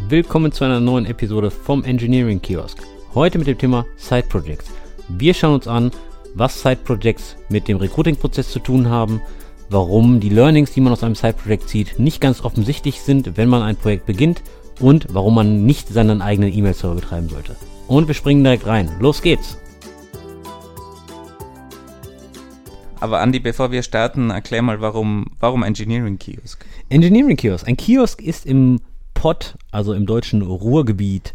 Willkommen zu einer neuen Episode vom Engineering Kiosk. Heute mit dem Thema Side Projects. Wir schauen uns an, was Side Projects mit dem Recruiting-Prozess zu tun haben, warum die Learnings, die man aus einem Side Project zieht, nicht ganz offensichtlich sind, wenn man ein Projekt beginnt und warum man nicht seinen eigenen E-Mail-Server betreiben sollte. Und wir springen direkt rein. Los geht's! Aber Andi, bevor wir starten, erklär mal, warum Engineering Kiosk? Engineering Kiosk. Ein Kiosk ist im Pott, also im deutschen Ruhrgebiet,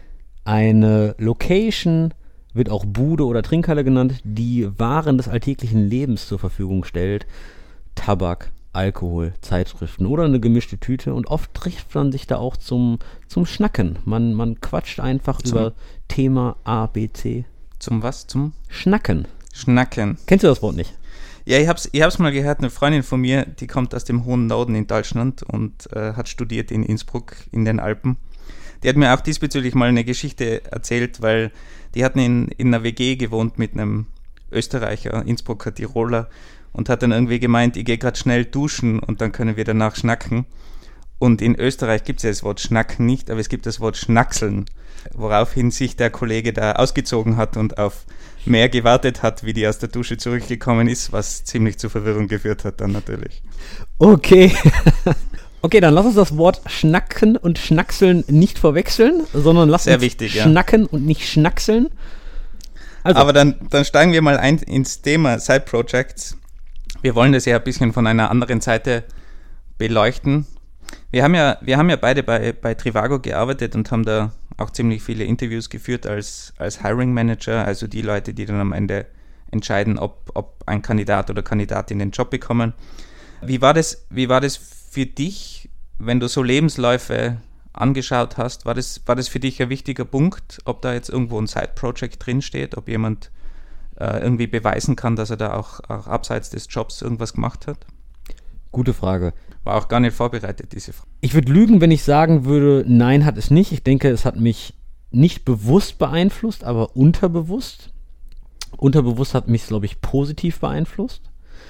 eine Location, wird auch Bude oder Trinkhalle genannt, die Waren des alltäglichen Lebens zur Verfügung stellt. Tabak, Alkohol, Zeitschriften oder eine gemischte Tüte. Und oft trifft man sich da auch zum Schnacken. Man quatscht einfach über Thema A, B, C. Zum was? Zum Schnacken. Schnacken. Kennst du das Wort nicht? Ja, ich hab's mal gehört, eine Freundin von mir, die kommt aus dem hohen Norden in Deutschland und hat studiert in Innsbruck in den Alpen. Die hat mir auch diesbezüglich mal eine Geschichte erzählt, weil die hatten in einer WG gewohnt mit einem Österreicher, Innsbrucker Tiroler, und hat dann irgendwie gemeint, ich gehe gerade schnell duschen und dann können wir danach schnacken. Und in Österreich gibt es ja das Wort Schnacken nicht, aber es gibt das Wort Schnackseln, woraufhin sich der Kollege da ausgezogen hat und auf mehr gewartet hat, wie die aus der Dusche zurückgekommen ist, was ziemlich zur Verwirrung geführt hat dann natürlich. Okay. Okay, dann lass uns das Wort Schnacken und Schnackseln nicht verwechseln, sondern lass Sehr uns wichtig, schnacken und nicht schnackseln. Also. Aber dann steigen wir mal ein ins Thema Side Projects. Wir wollen das ja ein bisschen von einer anderen Seite beleuchten. Wir haben ja beide bei Trivago gearbeitet und haben da auch ziemlich viele Interviews geführt als Hiring Manager, also die Leute, die dann am Ende entscheiden, ob ein Kandidat oder Kandidatin den Job bekommen. Wie war das für dich, wenn du so Lebensläufe angeschaut hast? War das für dich ein wichtiger Punkt, ob da jetzt irgendwo ein Side-Project drinsteht, ob jemand irgendwie beweisen kann, dass er da auch abseits des Jobs irgendwas gemacht hat? Gute Frage. War auch gar nicht vorbereitet, diese Frage. Ich würde lügen, wenn ich sagen würde, nein, hat es nicht. Ich denke, es hat mich nicht bewusst beeinflusst, aber unterbewusst. Unterbewusst hat mich, glaube ich, positiv beeinflusst.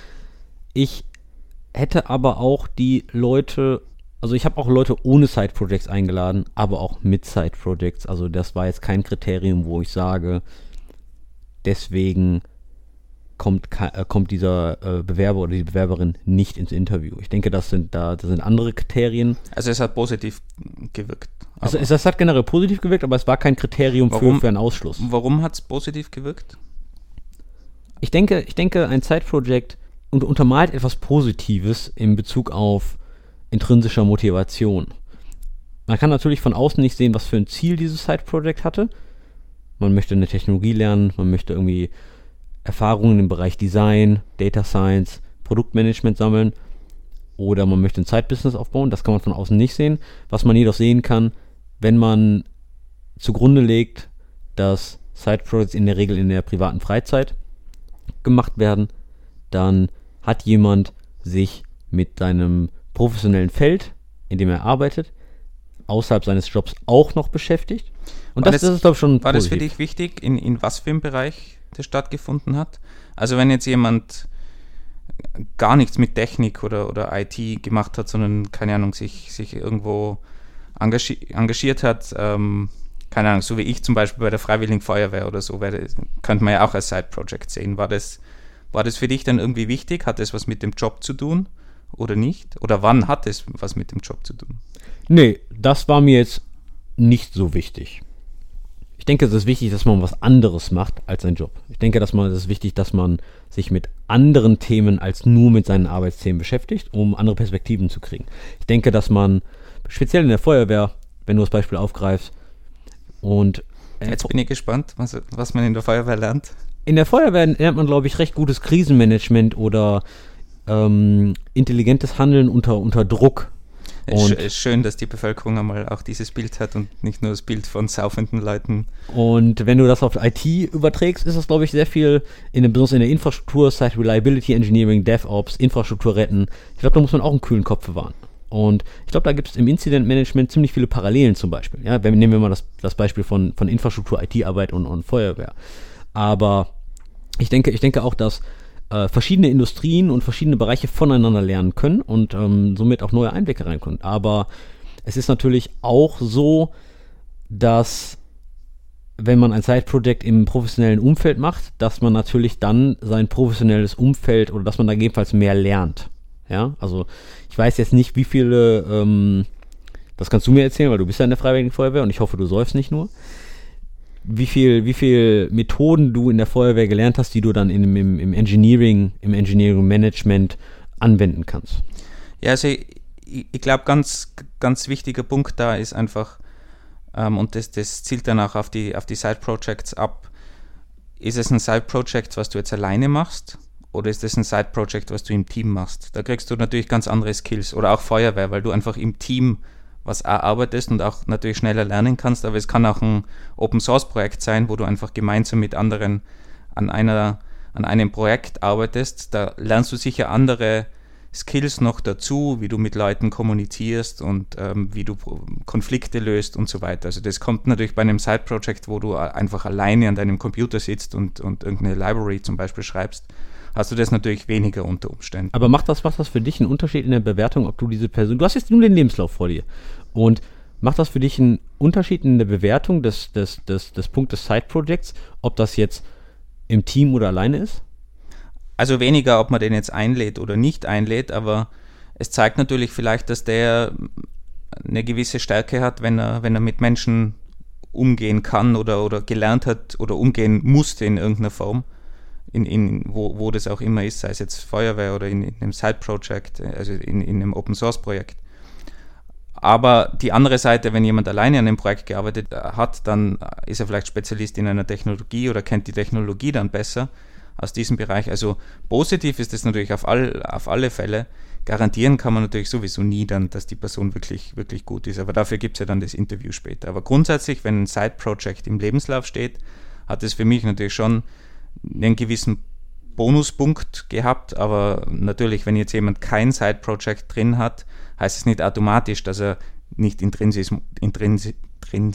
Ich hätte aber auch die Leute, also ich habe auch Leute ohne Side-Projects eingeladen, aber auch mit Side-Projects. Also das war jetzt kein Kriterium, wo ich sage, deswegen kommt dieser Bewerber oder die Bewerberin nicht ins Interview. Ich denke, das sind andere Kriterien. Also es hat positiv gewirkt. Also es hat generell positiv gewirkt, aber es war kein Kriterium für einen Ausschluss. Warum hat es positiv gewirkt? Ich denke, ein Side-Project untermalt etwas Positives in Bezug auf intrinsischer Motivation. Man kann natürlich von außen nicht sehen, was für ein Ziel dieses Side-Project hatte. Man möchte eine Technologie lernen, man möchte irgendwie Erfahrungen im Bereich Design, Data Science, Produktmanagement sammeln oder man möchte ein Side-Business aufbauen. Das kann man von außen nicht sehen. Was man jedoch sehen kann, wenn man zugrunde legt, dass Side-Projects in der Regel in der privaten Freizeit gemacht werden, dann hat jemand sich mit seinem professionellen Feld, in dem er arbeitet, außerhalb seines Jobs auch noch beschäftigt. Und das ist, glaube ich, schon War positiv. Das für dich wichtig, in was für einem Bereich das stattgefunden hat? Also wenn jetzt jemand gar nichts mit Technik oder IT gemacht hat, sondern, keine Ahnung, sich irgendwo engagiert hat, keine Ahnung, so wie ich zum Beispiel bei der Freiwilligen Feuerwehr oder so, könnte man ja auch als Side-Project sehen. War das für dich dann irgendwie wichtig? Hat das was mit dem Job zu tun oder nicht? Oder wann hat es was mit dem Job zu tun? Nee, das war mir jetzt nicht so wichtig. Ich denke, es ist wichtig, dass man was anderes macht als sein Job. Ich denke, es ist wichtig, dass man sich mit anderen Themen als nur mit seinen Arbeitsthemen beschäftigt, um andere Perspektiven zu kriegen. Ich denke, dass man, speziell in der Feuerwehr, wenn du das Beispiel aufgreifst, und jetzt bin ich gespannt, was man in der Feuerwehr lernt. In der Feuerwehr lernt man, glaube ich, recht gutes Krisenmanagement oder intelligentes Handeln unter Druck. Es ist schön, dass die Bevölkerung einmal auch dieses Bild hat und nicht nur das Bild von saufenden Leuten. Und wenn du das auf IT überträgst, ist das, glaube ich, sehr viel, besonders in der Infrastruktur, Site Reliability Engineering, DevOps, Infrastruktur retten. Ich glaube, da muss man auch einen kühlen Kopf bewahren. Und ich glaube, da gibt es im Incident Management ziemlich viele Parallelen zum Beispiel. Ja, nehmen wir mal das Beispiel von Infrastruktur, IT-Arbeit und Feuerwehr. Aber ich denke auch, dass verschiedene Industrien und verschiedene Bereiche voneinander lernen können und somit auch neue Einblicke reinkommen. Aber Es ist natürlich auch so, dass wenn man ein Side-Project im professionellen Umfeld macht, dass man natürlich dann sein professionelles Umfeld oder dass man da gegebenenfalls mehr lernt. Ja, also ich weiß jetzt nicht, wie viele, das kannst du mir erzählen, weil du bist ja in der Freiwilligen Feuerwehr und ich hoffe, du säufst nicht nur. Wie viel Methoden du in der Feuerwehr gelernt hast, die du dann im Engineering Management anwenden kannst. Ja, also ich glaube, ganz, ganz wichtiger Punkt da ist einfach, und das zielt dann auch auf die Side-Projects ab, ist es ein Side-Project, was du jetzt alleine machst, oder ist es ein Side-Project, was du im Team machst? Da kriegst du natürlich ganz andere Skills, oder auch Feuerwehr, weil du einfach im Team was erarbeitest und auch natürlich schneller lernen kannst, aber es kann auch ein Open-Source-Projekt sein, wo du einfach gemeinsam mit anderen an einem Projekt arbeitest. Da lernst du sicher andere Skills noch dazu, wie du mit Leuten kommunizierst und wie du Konflikte löst und so weiter. Also das kommt natürlich bei einem Side-Project, wo du einfach alleine an deinem Computer sitzt und irgendeine Library zum Beispiel schreibst, hast du das natürlich weniger unter Umständen. Aber macht das für dich einen Unterschied in der Bewertung, ob du diese Person, du hast jetzt nur den Lebenslauf vor dir, und macht das für dich einen Unterschied in der Bewertung des Punktes Side-Projects, ob das jetzt im Team oder alleine ist? Also weniger, ob man den jetzt einlädt oder nicht einlädt, aber es zeigt natürlich vielleicht, dass der eine gewisse Stärke hat, wenn er mit Menschen umgehen kann oder gelernt hat oder umgehen musste in irgendeiner Form, wo das auch immer ist, sei es jetzt Feuerwehr oder in einem Side-Project, also in einem Open-Source-Projekt. Aber die andere Seite, wenn jemand alleine an dem Projekt gearbeitet hat, dann ist er vielleicht Spezialist in einer Technologie oder kennt die Technologie dann besser aus diesem Bereich. Also positiv ist es natürlich auf alle Fälle. Garantieren kann man natürlich sowieso nie dann, dass die Person wirklich, wirklich gut ist. Aber dafür gibt es ja dann das Interview später. Aber grundsätzlich, wenn ein Side-Project im Lebenslauf steht, hat es für mich natürlich schon einen gewissen Bonuspunkt gehabt. Aber natürlich, wenn jetzt jemand kein Side-Project drin hat, heißt es nicht automatisch, dass er nicht intrinsisch, ein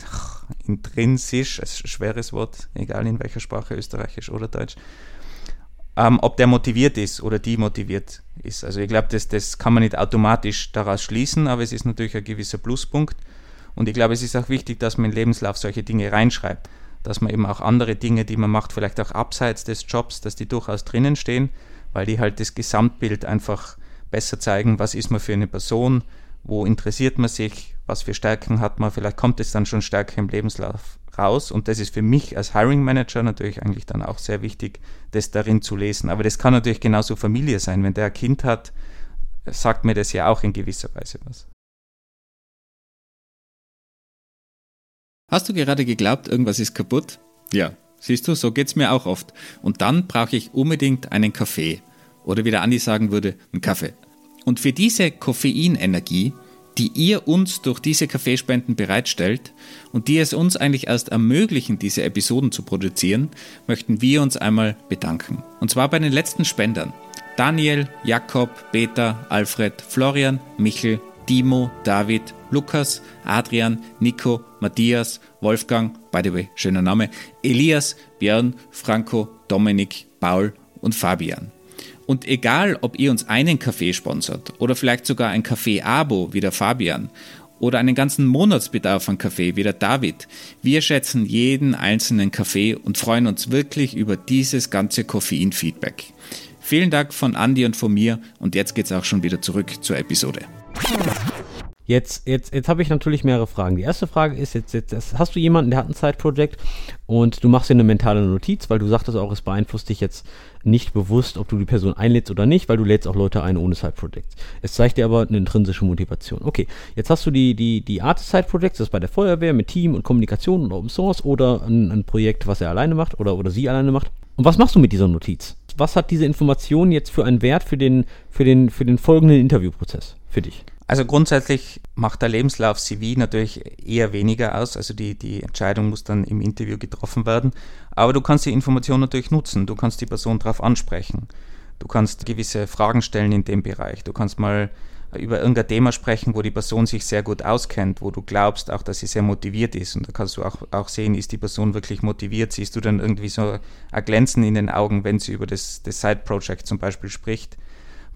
schweres Wort, egal in welcher Sprache, österreichisch oder deutsch, ob der motiviert ist oder die motiviert ist. Also ich glaube, das kann man nicht automatisch daraus schließen, aber es ist natürlich ein gewisser Pluspunkt. Und ich glaube, es ist auch wichtig, dass man in den Lebenslauf solche Dinge reinschreibt, dass man eben auch andere Dinge, die man macht, vielleicht auch abseits des Jobs, dass die durchaus drinnen stehen, weil die halt das Gesamtbild einfach besser zeigen, was ist man für eine Person, wo interessiert man sich, was für Stärken hat man, vielleicht kommt es dann schon stärker im Lebenslauf raus, und das ist für mich als Hiring Manager natürlich eigentlich dann auch sehr wichtig, das darin zu lesen. Aber das kann natürlich genauso Familie sein. Wenn der ein Kind hat, sagt mir das ja auch in gewisser Weise was. Hast du gerade geglaubt, irgendwas ist kaputt? Ja, siehst du, so geht's mir auch oft. Und dann brauche ich unbedingt einen Kaffee. Oder wie der Andi sagen würde, einen Kaffee. Und für diese Koffeinenergie, die ihr uns durch diese Kaffeespenden bereitstellt und die es uns eigentlich erst ermöglichen, diese Episoden zu produzieren, möchten wir uns einmal bedanken. Und zwar bei den letzten Spendern: Daniel, Jakob, Peter, Alfred, Florian, Michel, Timo, David, Lukas, Adrian, Nico, Matthias, Wolfgang, by the way, schöner Name, Elias, Björn, Franco, Dominik, Paul und Fabian. Und egal, ob ihr uns einen Kaffee sponsert oder vielleicht sogar ein Kaffee-Abo wie der Fabian oder einen ganzen Monatsbedarf an Kaffee wie der David, wir schätzen jeden einzelnen Kaffee und freuen uns wirklich über dieses ganze Koffein-Feedback. Vielen Dank von Andi und von mir, und jetzt geht's auch schon wieder zurück zur Episode. Jetzt habe ich natürlich mehrere Fragen. Die erste Frage ist, jetzt hast du jemanden, der hat ein Side-Project und du machst dir eine mentale Notiz, weil du sagtest auch, es beeinflusst dich jetzt nicht bewusst, ob du die Person einlädst oder nicht, weil du lädst auch Leute ein ohne Side-Projects. Es zeigt dir aber eine intrinsische Motivation. Okay, jetzt hast du die Art des Side-Projects, das ist bei der Feuerwehr mit Team und Kommunikation und Open Source oder ein Projekt, was er alleine macht oder sie alleine macht. Und was machst du mit dieser Notiz? Was hat diese Information jetzt für einen Wert für den folgenden Interviewprozess für dich? Also grundsätzlich macht der Lebenslauf-CV natürlich eher weniger aus, also die Entscheidung muss dann im Interview getroffen werden, aber du kannst die Information natürlich nutzen, du kannst die Person darauf ansprechen, du kannst gewisse Fragen stellen in dem Bereich, du kannst mal über irgendein Thema sprechen, wo die Person sich sehr gut auskennt, wo du glaubst auch, dass sie sehr motiviert ist, und da kannst du auch sehen, ist die Person wirklich motiviert, siehst du dann irgendwie so ein Glänzen in den Augen, wenn sie über das Side-Project zum Beispiel spricht.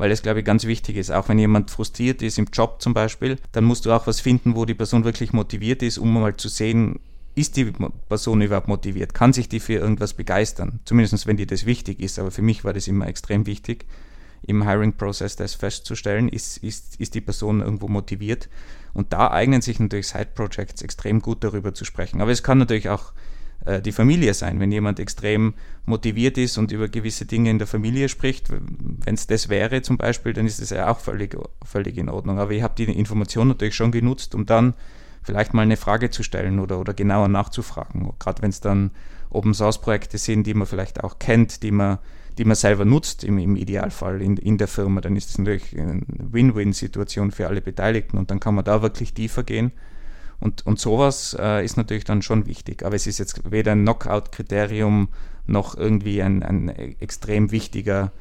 weil das, glaube ich, ganz wichtig ist. Auch wenn jemand frustriert ist im Job zum Beispiel, dann musst du auch was finden, wo die Person wirklich motiviert ist, um mal zu sehen, ist die Person überhaupt motiviert? Kann sich die für irgendwas begeistern? Zumindest wenn dir das wichtig ist, aber für mich war das immer extrem wichtig, im Hiring-Prozess das festzustellen, ist die Person irgendwo motiviert? Und da eignen sich natürlich Side-Projects extrem gut, darüber zu sprechen. Aber es kann natürlich auch die Familie sein, wenn jemand extrem motiviert ist und über gewisse Dinge in der Familie spricht. Wenn es das wäre zum Beispiel, dann ist es ja auch völlig in Ordnung. Aber ich habe die Information natürlich schon genutzt, um dann vielleicht mal eine Frage zu stellen oder genauer nachzufragen. Gerade wenn es dann Open-Source-Projekte sind, die man vielleicht auch kennt, die man selber nutzt im Idealfall in der Firma, dann ist es natürlich eine Win-Win-Situation für alle Beteiligten und dann kann man da wirklich tiefer gehen. Und sowas ist natürlich dann schon wichtig. Aber es ist jetzt weder ein Knockout-Kriterium noch irgendwie ein extrem wichtiger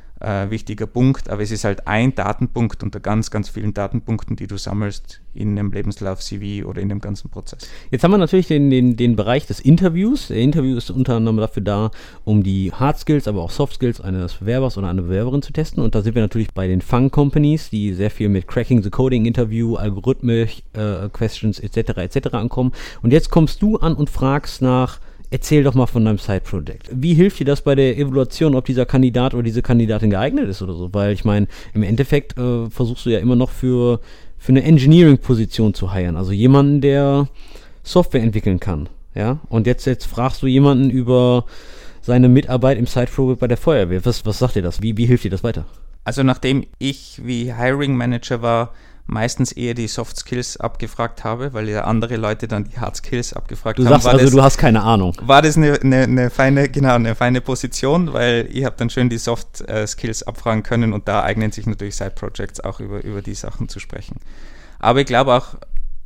Punkt, aber es ist halt ein Datenpunkt unter ganz, ganz vielen Datenpunkten, die du sammelst in einem Lebenslauf-CV oder in dem ganzen Prozess. Jetzt haben wir natürlich den Bereich des Interviews. Der Interview ist unter anderem dafür da, um die Hard Skills, aber auch Soft Skills eines Bewerbers oder einer Bewerberin zu testen. Und da sind wir natürlich bei den Fang-Companies, die sehr viel mit Cracking the Coding-Interview, Algorithmic Questions etc. ankommen. Und jetzt kommst du an und fragst nach: Erzähl doch mal von deinem Side-Project. Wie hilft dir das bei der Evaluation, ob dieser Kandidat oder diese Kandidatin geeignet ist oder so? Weil ich meine, im Endeffekt versuchst du ja immer noch für eine Engineering-Position zu hiren. Also jemanden, der Software entwickeln kann. Ja? Und jetzt fragst du jemanden über seine Mitarbeit im Side-Project bei der Feuerwehr. Was sagt dir das? Wie hilft dir das weiter? Also nachdem ich wie Hiring Manager war, meistens eher die Soft Skills abgefragt habe, weil ja andere Leute dann die Hard Skills abgefragt haben. Du sagst also, du hast keine Ahnung. War das eine feine Position, weil ich habe dann schön die Soft Skills abfragen können und da eignen sich natürlich Side Projects auch über die Sachen zu sprechen. Aber ich glaube auch,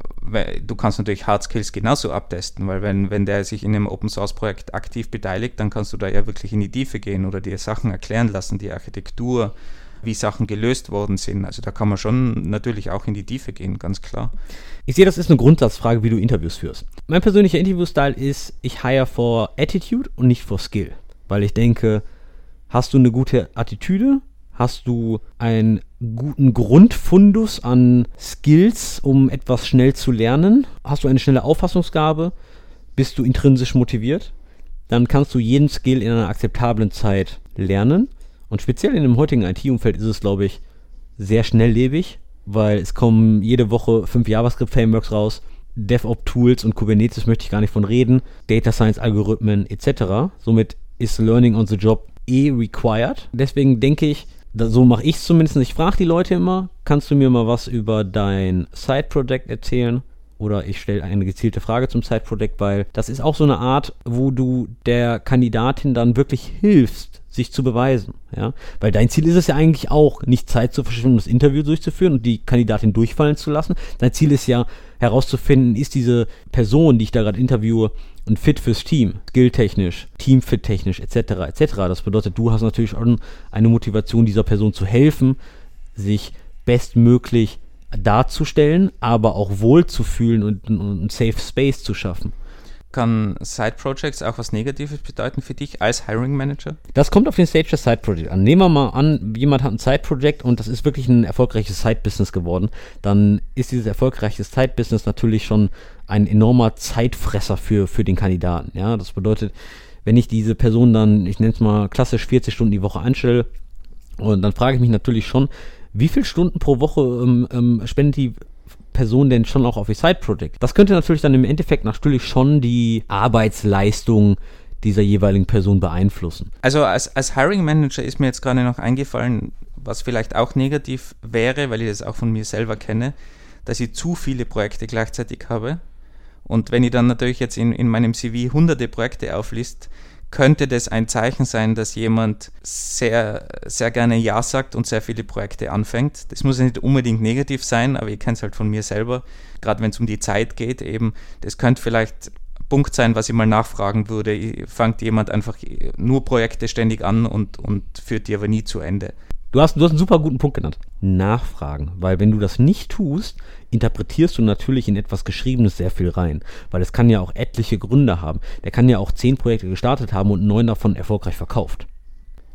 du kannst natürlich Hard Skills genauso abtesten, weil wenn der sich in einem Open Source Projekt aktiv beteiligt, dann kannst du da ja wirklich in die Tiefe gehen oder dir Sachen erklären lassen, die Architektur, wie Sachen gelöst worden sind. Also da kann man schon natürlich auch in die Tiefe gehen, ganz klar. Ich sehe, das ist eine Grundsatzfrage, wie du Interviews führst. Mein persönlicher Interview-Style ist, ich hire for Attitude und nicht for Skill. Weil ich denke, hast du eine gute Attitüde, hast du einen guten Grundfundus an Skills, um etwas schnell zu lernen, hast du eine schnelle Auffassungsgabe, bist du intrinsisch motiviert, dann kannst du jeden Skill in einer akzeptablen Zeit lernen. Und speziell in dem heutigen IT-Umfeld ist es, glaube ich, sehr schnelllebig, weil es kommen jede Woche 5 JavaScript-Frameworks raus, DevOps-Tools und Kubernetes möchte ich gar nicht von reden, Data Science-Algorithmen etc. Somit ist Learning on the Job required. Deswegen denke ich, so mache ich es zumindest, ich frage die Leute immer, kannst du mir mal was über dein Side-Project erzählen? Oder ich stelle eine gezielte Frage zum Side-Project, weil das ist auch so eine Art, wo du der Kandidatin dann wirklich hilfst, sich zu beweisen, ja, weil dein Ziel ist es ja eigentlich auch, nicht Zeit zu verschwenden, um das Interview durchzuführen und die Kandidatin durchfallen zu lassen. Dein Ziel ist ja herauszufinden, ist diese Person, die ich da gerade interviewe, ein Fit fürs Team, skilltechnisch, Teamfit-technisch etc. Das bedeutet, du hast natürlich auch eine Motivation, dieser Person zu helfen, sich bestmöglich darzustellen, aber auch wohlzufühlen und einen Safe Space zu schaffen. Kann Side-Projects auch was Negatives bedeuten für dich als Hiring Manager? Das kommt auf den Stage des Side-Project an. Nehmen wir mal an, jemand hat ein Side-Project und das ist wirklich ein erfolgreiches Side-Business geworden. Dann ist dieses erfolgreiche Side-Business natürlich schon ein enormer Zeitfresser für den Kandidaten. Ja, das bedeutet, wenn ich diese Person dann, ich nenne es mal klassisch 40 Stunden die Woche anstelle, und dann frage ich mich natürlich schon, wie viele Stunden pro Woche spendet die Person denn schon auch auf ihr Side-Project? Das könnte natürlich dann im Endeffekt natürlich schon die Arbeitsleistung dieser jeweiligen Person beeinflussen. Also als Hiring Manager ist mir jetzt gerade noch eingefallen, was vielleicht auch negativ wäre, weil ich das auch von mir selber kenne, dass ich zu viele Projekte gleichzeitig habe. Und wenn ich dann natürlich jetzt in meinem CV hunderte Projekte auflist, könnte das ein Zeichen sein, dass jemand sehr, sehr gerne Ja sagt und sehr viele Projekte anfängt. Das muss ja nicht unbedingt negativ sein, aber ich kenne es halt von mir selber, gerade wenn es um die Zeit geht eben. Das könnte vielleicht ein Punkt sein, was ich mal nachfragen würde. Fängt jemand einfach nur Projekte ständig an und führt die aber nie zu Ende. Du hast einen super guten Punkt genannt. Nachfragen. Weil wenn du das nicht tust, interpretierst du natürlich in etwas Geschriebenes sehr viel rein. Weil es kann ja auch etliche Gründe haben. Der kann ja auch 10 Projekte gestartet haben und 9 davon erfolgreich verkauft.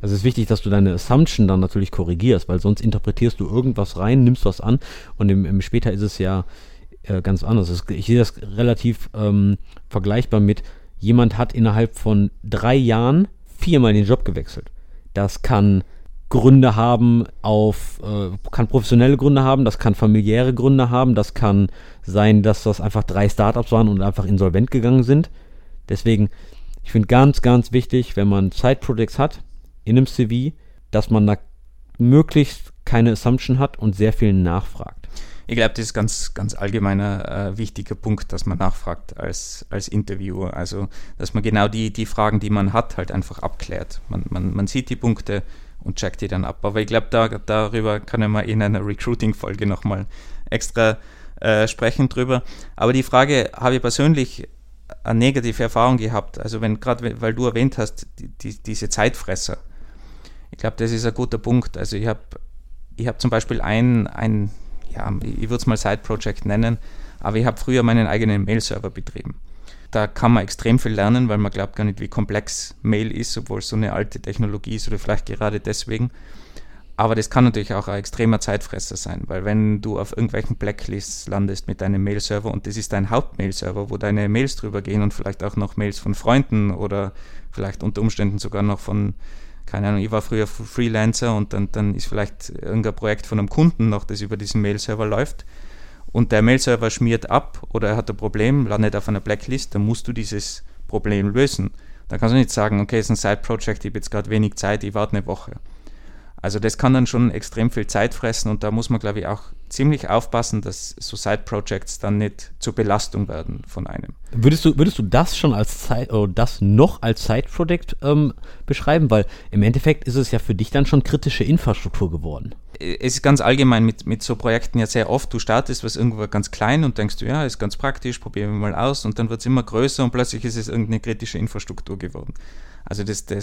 Also es ist wichtig, dass du deine Assumption dann natürlich korrigierst, weil sonst interpretierst du irgendwas rein, nimmst was an und im später ist es ja ganz anders. Ich sehe das relativ vergleichbar mit, jemand hat innerhalb von 3 Jahren 4-mal den Job gewechselt. Das kann Gründe haben kann professionelle Gründe haben, das kann familiäre Gründe haben, das kann sein, dass das einfach 3 Startups waren und einfach insolvent gegangen sind. Deswegen, ich finde ganz, ganz wichtig, wenn man Side-Projects hat in einem CV, dass man da möglichst keine Assumption hat und sehr viel nachfragt. Ich glaube, das ist ganz, ganz allgemeiner wichtiger Punkt, dass man nachfragt als Interviewer. Also, dass man genau die Fragen, die man hat, halt einfach abklärt. Man sieht die Punkte und checkt die dann ab. Aber ich glaube, darüber können wir in einer Recruiting-Folge nochmal extra sprechen drüber. Aber die Frage habe ich persönlich eine negative Erfahrung gehabt. Also gerade weil du erwähnt hast, diese Zeitfresser. Ich glaube, das ist ein guter Punkt. Also ich habe zum Beispiel ich würde es mal Side-Project nennen, aber ich habe früher meinen eigenen Mail-Server betrieben. Da kann man extrem viel lernen, weil man glaubt gar nicht, wie komplex Mail ist, obwohl es so eine alte Technologie ist oder vielleicht gerade deswegen. Aber das kann natürlich auch ein extremer Zeitfresser sein, weil wenn du auf irgendwelchen Blacklists landest mit deinem Mail-Server und das ist dein Haupt-Mail-Server, wo deine Mails drüber gehen und vielleicht auch noch Mails von Freunden oder vielleicht unter Umständen sogar noch von, keine Ahnung, ich war früher Freelancer und dann ist vielleicht irgendein Projekt von einem Kunden noch, das über diesen Mail-Server läuft und der Mail-Server schmiert ab oder er hat ein Problem, landet auf einer Blacklist, dann musst du dieses Problem lösen. Dann kannst du nicht sagen, okay, es ist ein Side-Project, ich habe jetzt gerade wenig Zeit, ich warte eine Woche. Also das kann dann schon extrem viel Zeit fressen und da muss man, glaube ich, auch ziemlich aufpassen, dass so Side-Projects dann nicht zur Belastung werden von einem. Würdest du das schon als Side-Project beschreiben? Weil im Endeffekt ist es ja für dich dann schon kritische Infrastruktur geworden. Es ist ganz allgemein mit so Projekten ja sehr oft, du startest was irgendwo ganz klein und denkst du, ja, ist ganz praktisch, probieren wir mal aus und dann wird es immer größer und plötzlich ist es irgendeine kritische Infrastruktur geworden. Also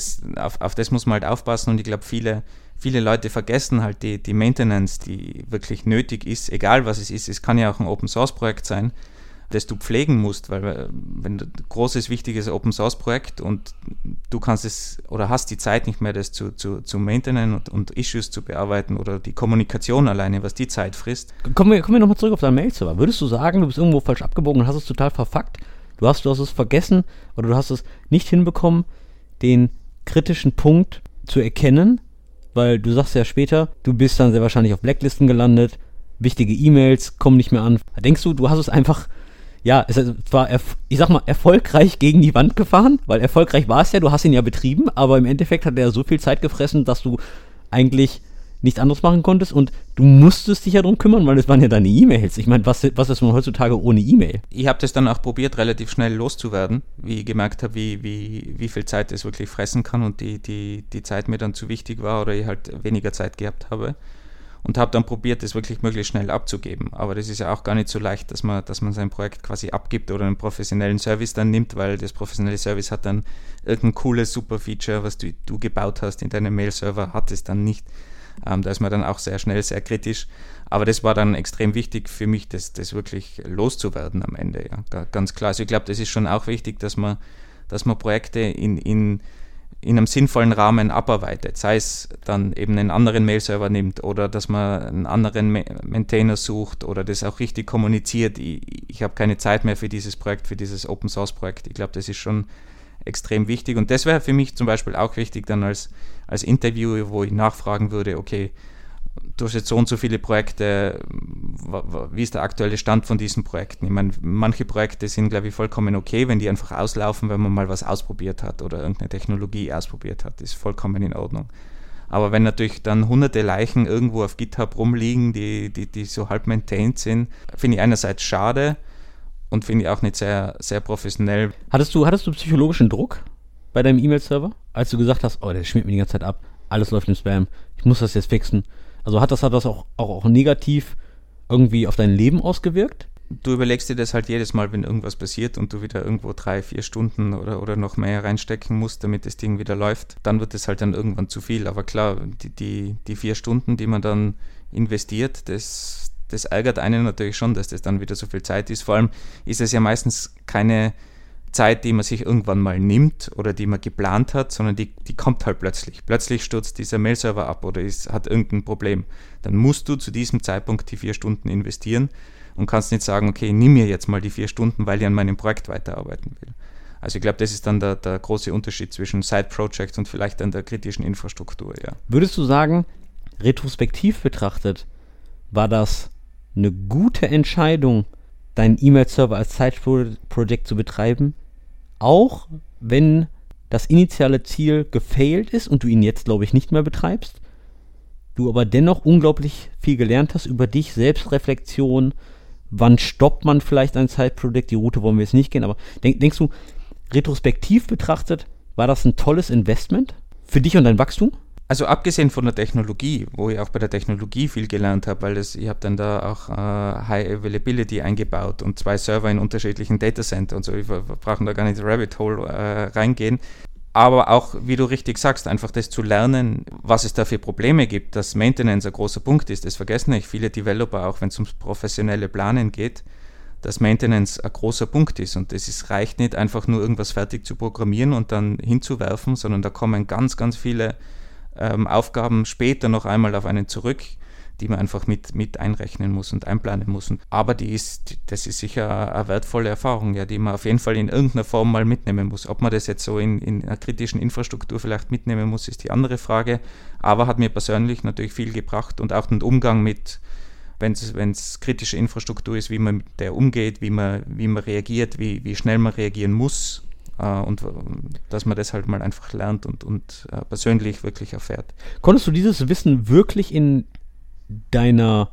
auf das muss man halt aufpassen und ich glaube, viele Leute vergessen halt die Maintenance, die wirklich nötig ist, egal was es ist. Es kann ja auch ein Open-Source-Projekt sein, das du pflegen musst, weil wenn ein großes, wichtiges Open-Source-Projekt und du kannst es oder hast die Zeit nicht mehr, das zu maintainen und Issues zu bearbeiten oder die Kommunikation alleine, was die Zeit frisst. Kommen wir nochmal zurück auf deinen Mail-Server. Würdest du sagen, du bist irgendwo falsch abgebogen und hast es total verfuckt? Du hast es vergessen oder du hast es nicht hinbekommen, den kritischen Punkt zu erkennen, weil du sagst ja später, du bist dann sehr wahrscheinlich auf Blacklisten gelandet, wichtige E-Mails kommen nicht mehr an. Denkst du, du hast es einfach, ja, es war, ich sag mal, erfolgreich gegen die Wand gefahren, weil erfolgreich war es ja, du hast ihn ja betrieben, aber im Endeffekt hat er so viel Zeit gefressen, dass du eigentlich nichts anderes machen konntest und du musstest dich ja drum kümmern, weil es waren ja deine E-Mails. Ich meine, was ist man heutzutage ohne E-Mail? Ich habe das dann auch probiert, relativ schnell loszuwerden, wie ich gemerkt habe, wie viel Zeit es wirklich fressen kann und die Zeit mir dann zu wichtig war oder ich halt weniger Zeit gehabt habe. Und habe dann probiert, das wirklich möglichst schnell abzugeben. Aber das ist ja auch gar nicht so leicht, dass man sein Projekt quasi abgibt oder einen professionellen Service dann nimmt, weil das professionelle Service hat dann irgendein cooles Super-Feature, was du gebaut hast in deinem Mail-Server, hat es dann nicht. Da ist man dann auch sehr schnell, sehr kritisch. Aber das war dann extrem wichtig für mich, das wirklich loszuwerden am Ende. Ja. Ganz klar. Also ich glaube, das ist schon auch wichtig, dass man Projekte in einem sinnvollen Rahmen abarbeitet. Sei es dann eben einen anderen Mail-Server nimmt oder dass man einen anderen Maintainer sucht oder das auch richtig kommuniziert. Ich habe keine Zeit mehr für dieses Projekt, für dieses Open-Source-Projekt. Ich glaube, das ist schon extrem wichtig. Und das wäre für mich zum Beispiel auch wichtig dann als Interviewer, wo ich nachfragen würde, okay, du hast jetzt so und so viele Projekte, wie ist der aktuelle Stand von diesen Projekten? Ich meine, manche Projekte sind, glaube ich, vollkommen okay, wenn die einfach auslaufen, wenn man mal was ausprobiert hat oder irgendeine Technologie ausprobiert hat, ist vollkommen in Ordnung. Aber wenn natürlich dann hunderte Leichen irgendwo auf GitHub rumliegen, die so halb maintained sind, finde ich einerseits schade und finde ich auch nicht sehr, sehr professionell. Hattest du psychologischen Druck bei deinem E-Mail-Server, als du gesagt hast, oh, der schmiert mir die ganze Zeit ab, alles läuft im Spam, ich muss das jetzt fixen? Also hat das auch negativ irgendwie auf dein Leben ausgewirkt? Du überlegst dir das halt jedes Mal, wenn irgendwas passiert und du wieder irgendwo 3-4 Stunden oder noch mehr reinstecken musst, damit das Ding wieder läuft. Dann wird es halt dann irgendwann zu viel. Aber klar, die 4 Stunden, die man dann investiert, das ärgert einen natürlich schon, dass das dann wieder so viel Zeit ist. Vor allem ist es ja meistens keine Zeit, die man sich irgendwann mal nimmt oder die man geplant hat, sondern die kommt halt plötzlich. Plötzlich stürzt dieser Mail-Server ab oder hat irgendein Problem. Dann musst du zu diesem Zeitpunkt die 4 Stunden investieren und kannst nicht sagen, okay, nimm mir jetzt mal die 4 Stunden, weil ich an meinem Projekt weiterarbeiten will. Also ich glaube, das ist dann der große Unterschied zwischen Side-Projects und vielleicht dann der kritischen Infrastruktur, ja. Würdest du sagen, retrospektiv betrachtet, war das eine gute Entscheidung, deinen E-Mail-Server als Side-Project zu betreiben, auch wenn das initiale Ziel gefailt ist und du ihn jetzt, glaube ich, nicht mehr betreibst, du aber dennoch unglaublich viel gelernt hast über dich, Selbstreflexion, wann stoppt man vielleicht ein Side-Project, die Route wollen wir jetzt nicht gehen, aber denkst du, retrospektiv betrachtet, war das ein tolles Investment für dich und dein Wachstum? Also abgesehen von der Technologie, wo ich auch bei der Technologie viel gelernt habe, weil ich habe dann da auch High Availability eingebaut und 2 Server in unterschiedlichen Datacenter und so, wir brauchen da gar nicht Rabbit Hole reingehen. Aber auch, wie du richtig sagst, einfach das zu lernen, was es da für Probleme gibt, dass Maintenance ein großer Punkt ist. Das vergessen nicht viele Developer, auch wenn es ums professionelle Planen geht, dass Maintenance ein großer Punkt ist. Und es reicht nicht einfach nur irgendwas fertig zu programmieren und dann hinzuwerfen, sondern da kommen ganz, ganz viele Aufgaben später noch einmal auf einen zurück, die man einfach mit einrechnen muss und einplanen muss. Aber das ist sicher eine wertvolle Erfahrung, ja, die man auf jeden Fall in irgendeiner Form mal mitnehmen muss. Ob man das jetzt so in einer kritischen Infrastruktur vielleicht mitnehmen muss, ist die andere Frage. Aber hat mir persönlich natürlich viel gebracht und auch den Umgang mit, wenn es kritische Infrastruktur ist, wie man mit der umgeht, wie man reagiert, wie schnell man reagieren muss. Und dass man das halt mal einfach lernt und persönlich wirklich erfährt. Konntest du dieses Wissen wirklich in deiner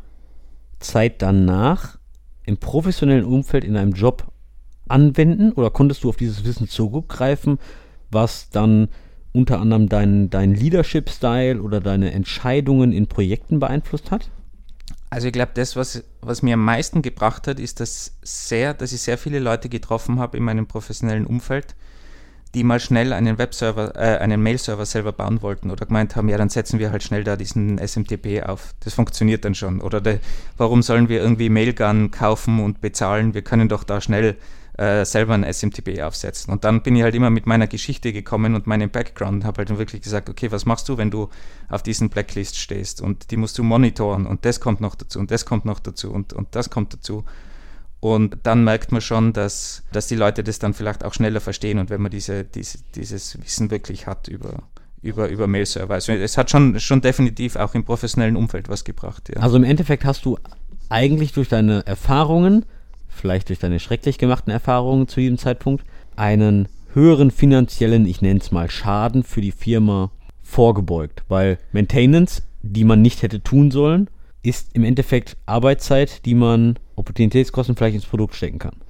Zeit danach im professionellen Umfeld in einem Job anwenden oder konntest du auf dieses Wissen zurückgreifen, was dann unter anderem dein Leadership-Style oder deine Entscheidungen in Projekten beeinflusst hat? Also ich glaube, das, was mir am meisten gebracht hat, ist, dass ich sehr viele Leute getroffen habe in meinem professionellen Umfeld, die mal schnell einen Mail-Server selber bauen wollten oder gemeint haben, ja, dann setzen wir halt schnell da diesen SMTP auf. Das funktioniert dann schon. Oder warum sollen wir irgendwie Mailgun kaufen und bezahlen? Wir können doch da schnell selber ein SMTP aufsetzen. Und dann bin ich halt immer mit meiner Geschichte gekommen und meinem Background und habe halt dann wirklich gesagt, okay, was machst du, wenn du auf diesen Blacklist stehst und die musst du monitoren und das kommt noch dazu und das kommt noch dazu und das kommt dazu. Und dann merkt man schon, dass die Leute das dann vielleicht auch schneller verstehen und wenn man dieses Wissen wirklich hat über Mail-Server. Also es hat schon definitiv auch im professionellen Umfeld was gebracht. Ja. Also im Endeffekt hast du eigentlich durch deine Erfahrungen, vielleicht durch deine schrecklich gemachten Erfahrungen zu diesem Zeitpunkt, einen höheren finanziellen, ich nenne es mal Schaden für die Firma vorgebeugt. Weil Maintenance, die man nicht hätte tun sollen, ist im Endeffekt Arbeitszeit, die man Opportunitätskosten vielleicht ins Produkt stecken kann.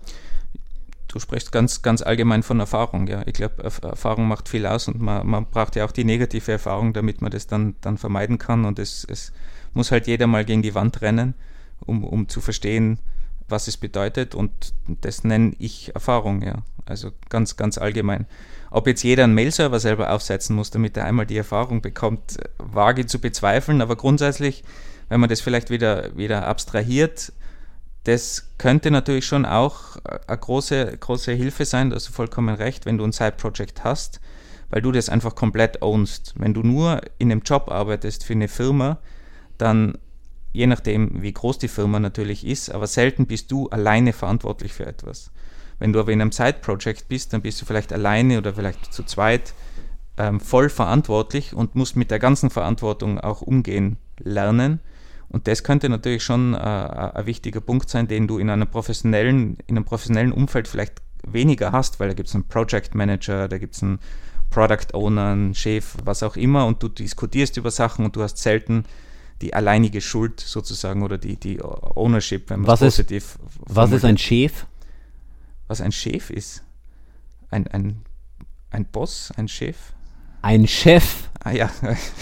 Du sprichst ganz, ganz allgemein von Erfahrung, ja. Ich glaube, Erfahrung macht viel aus und man braucht ja auch die negative Erfahrung, damit man das dann vermeiden kann und es muss halt jeder mal gegen die Wand rennen, um zu verstehen, was es bedeutet und das nenne ich Erfahrung, ja. Also ganz, ganz allgemein. Ob jetzt jeder einen Mail-Server selber aufsetzen muss, damit er einmal die Erfahrung bekommt, wage zu bezweifeln, aber grundsätzlich, wenn man das vielleicht wieder abstrahiert, das könnte natürlich schon auch eine große Hilfe sein, da hast du vollkommen recht, wenn du ein Side-Project hast, weil du das einfach komplett ownst. Wenn du nur in einem Job arbeitest für eine Firma, dann, je nachdem wie groß die Firma natürlich ist, aber selten bist du alleine verantwortlich für etwas. Wenn du aber in einem Side-Project bist, dann bist du vielleicht alleine oder vielleicht zu zweit voll verantwortlich und musst mit der ganzen Verantwortung auch umgehen lernen. Und das könnte natürlich schon ein wichtiger Punkt sein, den du in einem professionellen Umfeld vielleicht weniger hast, weil da gibt es einen Project Manager, da gibt es einen Product Owner, einen Chef, was auch immer und du diskutierst über Sachen und du hast selten die alleinige Schuld sozusagen oder die Ownership, wenn man es positiv formuliert. Was ist ein Chef? Was ein Chef ist? Ein Boss, ein Chef? Ein Chef. Ah ja.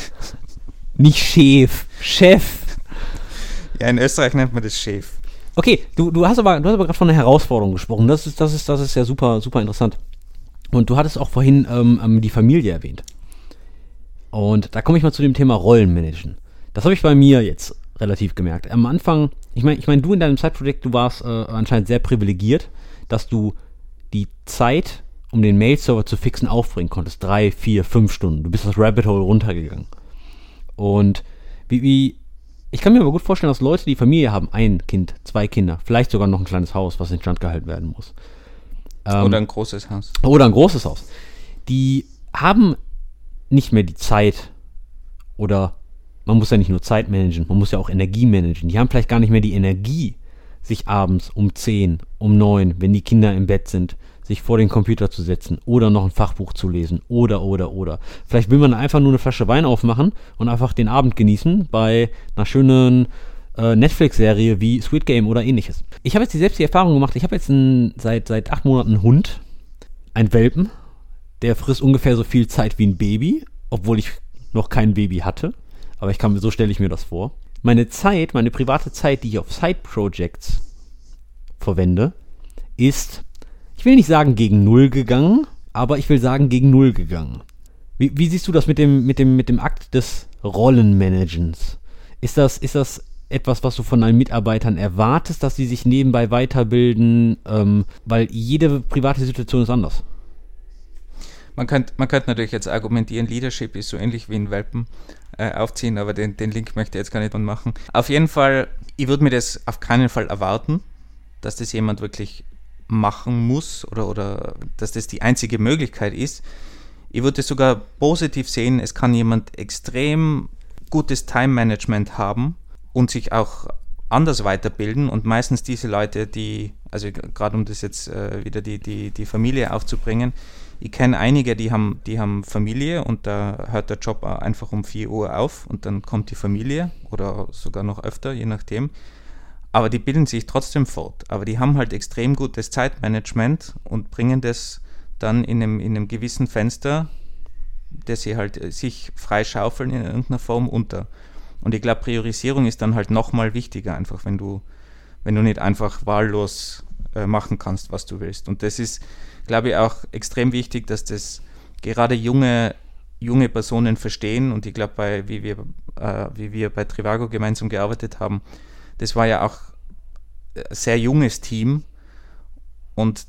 Nicht Chef, Chef. Ja, in Österreich nennt man das Chef. Okay, du hast aber gerade von einer Herausforderung gesprochen. Das ist ja super, super interessant. Und du hattest auch vorhin die Familie erwähnt. Und da komme ich mal zu dem Thema Rollenmanagen. Das habe ich bei mir jetzt relativ gemerkt. Am Anfang, ich meine, du in deinem Side-Project, du warst anscheinend sehr privilegiert, dass du die Zeit, um den Mail-Server zu fixen, aufbringen konntest. 3, 4, 5 Stunden. Du bist das Rabbit Hole runtergegangen. Und ich kann mir aber gut vorstellen, dass Leute, die Familie haben, 1 Kind, 2 Kinder, vielleicht sogar noch ein kleines Haus, was instand gehalten werden muss. Oder ein großes Haus. Oder ein großes Haus. Die haben nicht mehr die Zeit, oder man muss ja nicht nur Zeit managen, man muss ja auch Energie managen. Die haben vielleicht gar nicht mehr die Energie, sich abends um 10, um 9, wenn die Kinder im Bett sind, sich vor den Computer zu setzen oder noch ein Fachbuch zu lesen oder. Vielleicht will man einfach nur eine Flasche Wein aufmachen und einfach den Abend genießen bei einer schönen Netflix-Serie wie Squid Game oder ähnliches. Ich habe jetzt selbst die Erfahrung gemacht, ich habe jetzt seit 8 Monaten einen Hund, einen Welpen, der frisst ungefähr so viel Zeit wie ein Baby, obwohl ich noch kein Baby hatte, aber so stelle ich mir das vor. Meine private Zeit, die ich auf Side-Projects verwende, ist, ich will nicht sagen gegen 0 gegangen, aber ich will sagen gegen 0 gegangen. Wie siehst du das mit dem Akt des Rollenmanagens? Ist das etwas, was du von deinen Mitarbeitern erwartest, dass sie sich nebenbei weiterbilden, weil jede private Situation ist anders? Man könnte natürlich jetzt argumentieren, Leadership ist so ähnlich wie ein Welpen aufziehen, aber den Link möchte ich jetzt gar nicht machen. Auf jeden Fall, ich würde mir das auf keinen Fall erwarten, dass das jemand wirklich machen muss oder dass das die einzige Möglichkeit ist. Ich würde es sogar positiv sehen, es kann jemand extrem gutes Time-Management haben und sich auch anders weiterbilden, und meistens diese Leute, also gerade um das jetzt wieder die Familie aufzubringen, ich kenne einige, die haben Familie und da hört der Job einfach um 4 Uhr auf und dann kommt die Familie oder sogar noch öfter, je nachdem. Aber die bilden sich trotzdem fort. Aber die haben halt extrem gutes Zeitmanagement und bringen das dann in einem gewissen Fenster, das sie halt sich freischaufeln in irgendeiner Form unter. Und ich glaube, Priorisierung ist dann halt nochmal wichtiger, einfach wenn du nicht einfach wahllos machen kannst, was du willst. Und das ist, glaube ich, auch extrem wichtig, dass das gerade junge Personen verstehen. Und ich glaube, wie wir bei Trivago gemeinsam gearbeitet haben, das war ja auch ein sehr junges Team. Und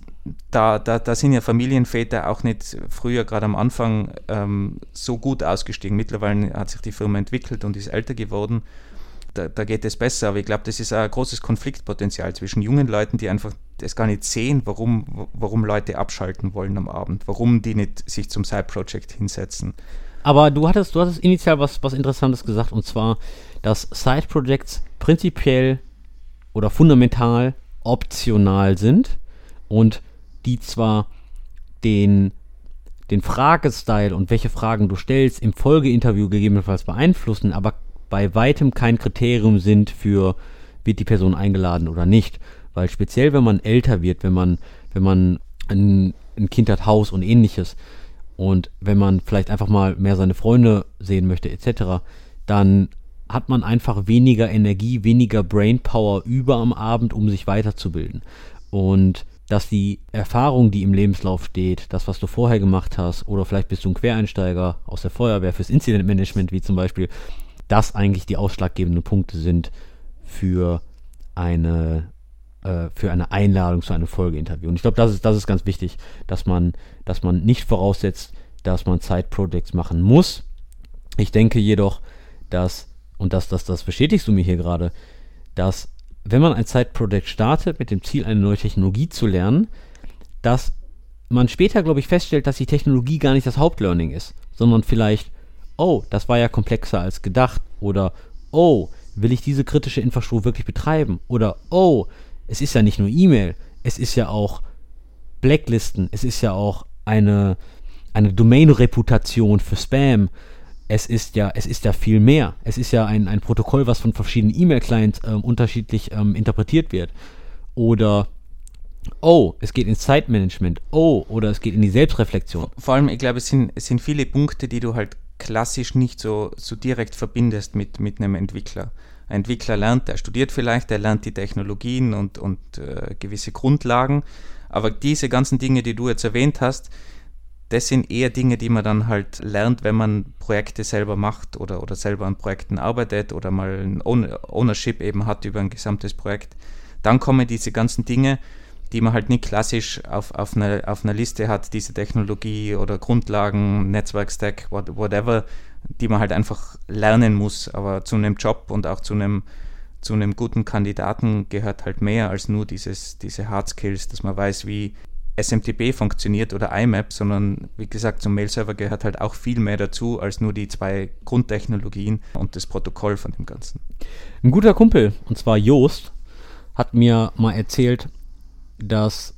da sind ja Familienväter auch nicht früher, gerade am Anfang, so gut ausgestiegen. Mittlerweile hat sich die Firma entwickelt und ist älter geworden. Da geht es besser, aber ich glaube, das ist auch ein großes Konfliktpotenzial zwischen jungen Leuten, die einfach das gar nicht sehen, warum Leute abschalten wollen am Abend, warum die nicht sich zum Side-Project hinsetzen. Aber du hattest initial was Interessantes gesagt, und zwar, dass Side-Projects prinzipiell oder fundamental optional sind und die zwar den Fragestyle und welche Fragen du stellst im Folgeinterview gegebenenfalls beeinflussen, aber bei weitem kein Kriterium sind für, wird die Person eingeladen oder nicht. Weil speziell, wenn man älter wird, wenn man ein Kind hat, Haus und ähnliches, und wenn man vielleicht einfach mal mehr seine Freunde sehen möchte etc., dann hat man einfach weniger Energie, weniger Brainpower über am Abend, um sich weiterzubilden. Und dass die Erfahrung, die im Lebenslauf steht, das, was du vorher gemacht hast, oder vielleicht bist du ein Quereinsteiger aus der Feuerwehr fürs Incident Management, wie zum Beispiel, das eigentlich die ausschlaggebenden Punkte sind für eine Einladung zu einem Folgeinterview. Und ich glaube, das ist ganz wichtig, dass man nicht voraussetzt, dass man Side-Projects machen muss. Ich denke jedoch, das bestätigst du mir hier gerade, dass wenn man ein Side-Project startet mit dem Ziel, eine neue Technologie zu lernen, dass man später, glaube ich, feststellt, dass die Technologie gar nicht das Hauptlearning ist, sondern vielleicht, oh, das war ja komplexer als gedacht, oder oh, will ich diese kritische Infrastruktur wirklich betreiben, oder oh, es ist ja nicht nur E-Mail, es ist ja auch Blacklisten, es ist ja auch eine Domain-Reputation für Spam, es ist ja viel mehr. Es ist ja ein Protokoll, was von verschiedenen E-Mail-Clients unterschiedlich interpretiert wird. Oder, oh, es geht ins Zeitmanagement, oder es geht in die Selbstreflexion. Vor allem, ich glaube, es sind viele Punkte, die du halt klassisch nicht so direkt verbindest mit einem Entwickler. Ein Entwickler lernt, der studiert vielleicht, der lernt die Technologien und gewisse Grundlagen, aber diese ganzen Dinge, die du jetzt erwähnt hast, das sind eher Dinge, die man dann halt lernt, wenn man Projekte selber macht oder selber an Projekten arbeitet oder mal ein Ownership eben hat über ein gesamtes Projekt. Dann kommen diese ganzen Dinge, die man halt nicht klassisch auf einer Liste hat, diese Technologie oder Grundlagen, Netzwerkstack, whatever, die man halt einfach lernen muss. Aber zu einem Job und auch zu einem guten Kandidaten gehört halt mehr als nur diese Hard Skills, dass man weiß, wie SMTP funktioniert oder IMAP, sondern wie gesagt, zum Mail-Server gehört halt auch viel mehr dazu als nur die 2 Grundtechnologien und das Protokoll von dem Ganzen. Ein guter Kumpel, und zwar Joost, hat mir mal erzählt, dass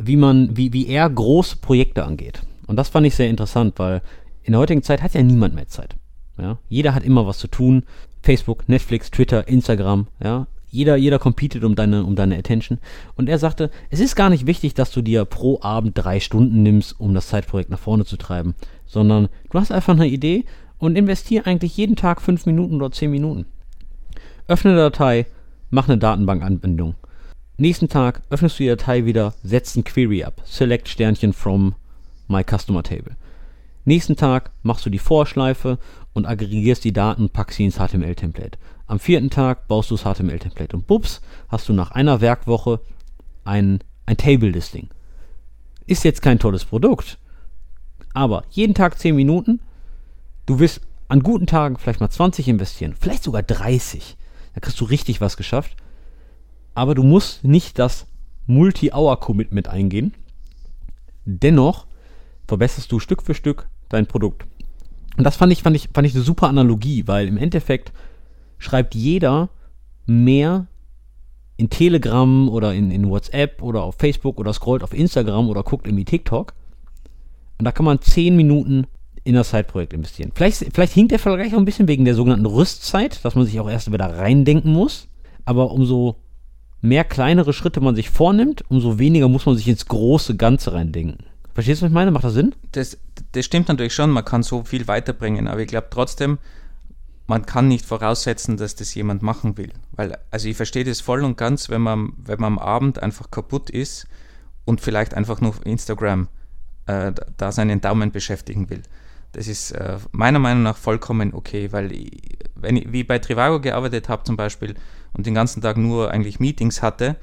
wie er große Projekte angeht. Und das fand ich sehr interessant, weil in der heutigen Zeit hat ja niemand mehr Zeit. Ja? Jeder hat immer was zu tun. Facebook, Netflix, Twitter, Instagram, ja. Jeder competet um deine Attention. Und er sagte, es ist gar nicht wichtig, dass du dir pro Abend 3 Stunden nimmst, um das Zeitprojekt nach vorne zu treiben, sondern du hast einfach eine Idee und investier eigentlich jeden Tag 5 Minuten oder 10 Minuten. Öffne eine Datei, mach eine Datenbankanbindung. Nächsten Tag öffnest du die Datei wieder, setzt ein Query ab, select Sternchen from my customer table. Nächsten Tag machst du die Vorschleife und aggregierst die Daten, packst sie ins HTML-Template. Am 4. Tag baust du das HTML-Template und bups, hast du nach einer Werkwoche ein Table-Listing. Ist jetzt kein tolles Produkt, aber jeden Tag 10 Minuten, du wirst an guten Tagen vielleicht mal 20 investieren, vielleicht sogar 30. Da kriegst du richtig was geschafft, aber du musst nicht das Multi-Hour-Commitment eingehen. Dennoch verbesserst du Stück für Stück dein Produkt. Und das fand ich eine super Analogie, weil im Endeffekt schreibt jeder mehr in Telegram oder in WhatsApp oder auf Facebook oder scrollt auf Instagram oder guckt irgendwie TikTok. Und da kann man 10 Minuten in das Zeitprojekt investieren. Vielleicht hinkt der Vergleich auch ein bisschen wegen der sogenannten Rüstzeit, dass man sich auch erst wieder reindenken muss. Aber umso mehr kleinere Schritte man sich vornimmt, umso weniger muss man sich ins große Ganze reindenken. Verstehst du, was ich meine? Macht das Sinn? Das stimmt natürlich schon, man kann so viel weiterbringen, aber ich glaube trotzdem, man kann nicht voraussetzen, dass das jemand machen will. Weil, also ich verstehe das voll und ganz, wenn man am Abend einfach kaputt ist und vielleicht einfach nur auf Instagram da seinen Daumen beschäftigen will. Das ist meiner Meinung nach vollkommen okay, weil wenn ich wie bei Trivago gearbeitet habe zum Beispiel und den ganzen Tag nur eigentlich Meetings hatte,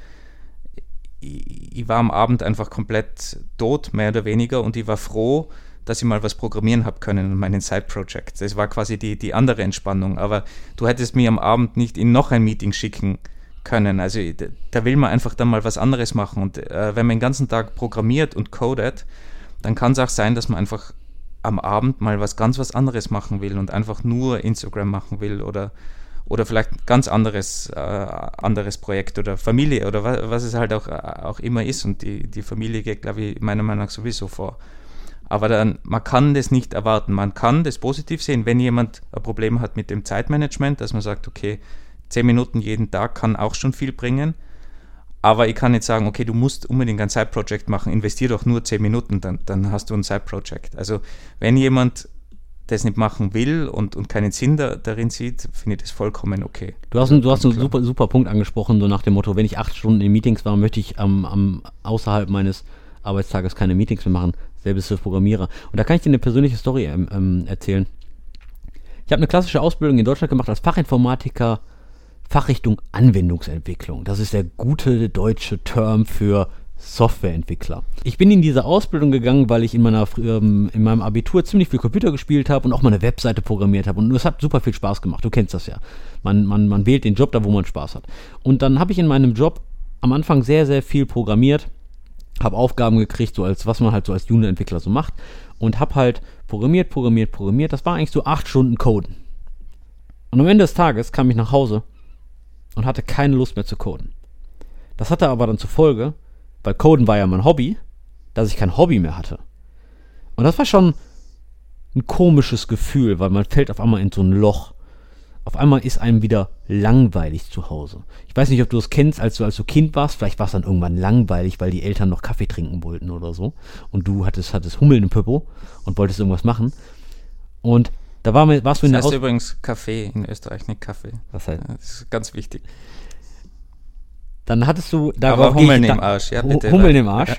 ich war am Abend einfach komplett tot, mehr oder weniger, und ich war froh, dass ich mal was programmieren habe können in meinen Side-Projects. Das war quasi die andere Entspannung, aber du hättest mir am Abend nicht in noch ein Meeting schicken können. Also da will man einfach dann mal was anderes machen, und wenn man den ganzen Tag programmiert und codet, dann kann es auch sein, dass man einfach am Abend mal was anderes machen will und einfach nur Instagram machen will oder vielleicht ein ganz anderes Projekt oder Familie oder was es halt auch immer ist, und die Familie geht, glaube ich, meiner Meinung nach sowieso vor. Aber dann, man kann das nicht erwarten. Man kann das positiv sehen, wenn jemand ein Problem hat mit dem Zeitmanagement, dass man sagt, okay, 10 Minuten jeden Tag kann auch schon viel bringen. Aber ich kann nicht sagen, okay, du musst unbedingt ein Side-Project machen, investier doch nur 10 Minuten, dann hast du ein Side-Project. Also wenn jemand das nicht machen will und keinen Sinn darin sieht, finde ich das vollkommen okay. Du hast einen super Punkt angesprochen, so nach dem Motto, wenn ich 8 Stunden in Meetings war, möchte ich außerhalb meines Arbeitstages keine Meetings mehr machen. Selbes für Programmierer. Und da kann ich dir eine persönliche Story erzählen. Ich habe eine klassische Ausbildung in Deutschland gemacht als Fachinformatiker, Fachrichtung Anwendungsentwicklung. Das ist der gute deutsche Term für Softwareentwickler. Ich bin in diese Ausbildung gegangen, weil ich in meinem Abitur ziemlich viel Computer gespielt habe und auch mal eine Webseite programmiert habe. Und es hat super viel Spaß gemacht. Du kennst das ja. Man wählt den Job da, wo man Spaß hat. Und dann habe ich in meinem Job am Anfang sehr, sehr viel programmiert, habe Aufgaben gekriegt, so als was man halt so als Junior-Entwickler so macht, und habe halt programmiert. Das war eigentlich so 8 Stunden Coden. Und am Ende des Tages kam ich nach Hause und hatte keine Lust mehr zu coden. Das hatte aber dann zur Folge, weil Coden war ja mein Hobby, dass ich kein Hobby mehr hatte. Und das war schon ein komisches Gefühl, weil man fällt auf einmal in so ein Loch. Auf einmal ist einem wieder langweilig zu Hause. Ich weiß nicht, ob du das kennst, als du Kind warst. Vielleicht war es dann irgendwann langweilig, weil die Eltern noch Kaffee trinken wollten oder so. Und du hattest Hummeln im Popo und wolltest irgendwas machen. Und da warst du in der Das heißt übrigens Kaffee in Österreich, nicht Kaffee. Was heißt? Das ist ganz wichtig. Dann hattest du... Aber Hummeln im Arsch, ja bitte. Hummeln im Arsch.